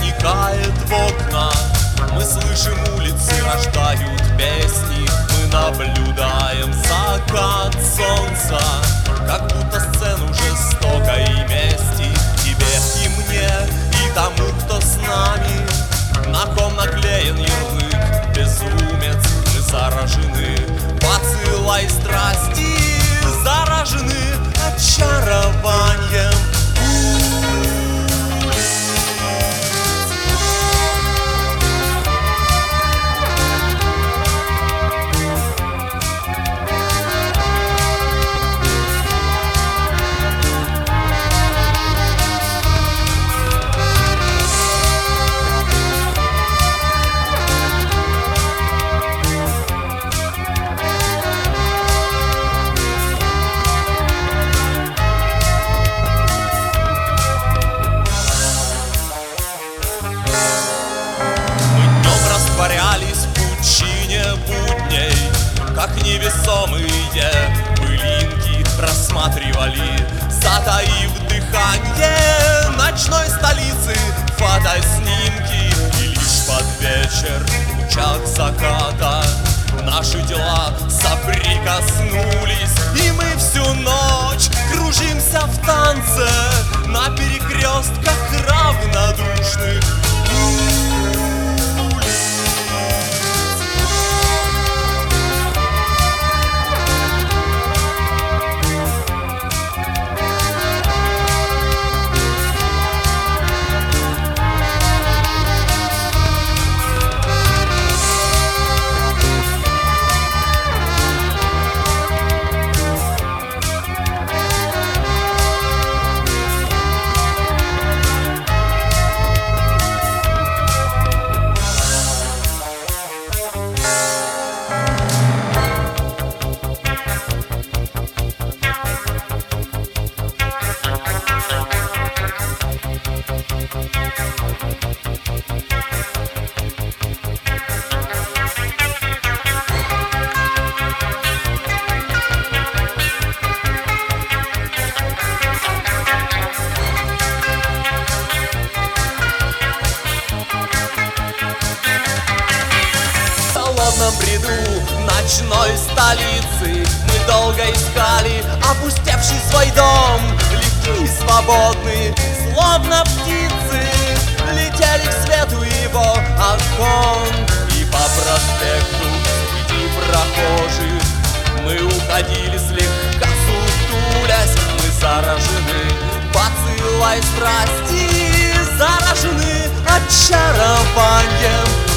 проникает в окна. Мы слышим, улицы рождают песни. Мы наблюдаем закат солнца, как будто сцену жестокой мести. Тебе и мне, и тому, кто с нами, на ком наклеен ярлык безумец. Мы заражены бациллой страсти, заражены очарованием. Растворялись в пучине будней, как невесомые пылинки. Рассматривали, затаив дыхание, ночной столицы фотоснимки. И лишь под вечер, в лучах заката, наши дела соприкоснулись, и мы всю ночь кружимся в танце на перекрестках равнодушных. В бреду ночной столицы мы долго искали опустевший свой дом. Легкие и свободные, словно птицы, летели к свету его окон. И по проспекту среди прохожих мы уходили слегка сутулясь. Мы заражены бациллой страсти, заражены очарованием.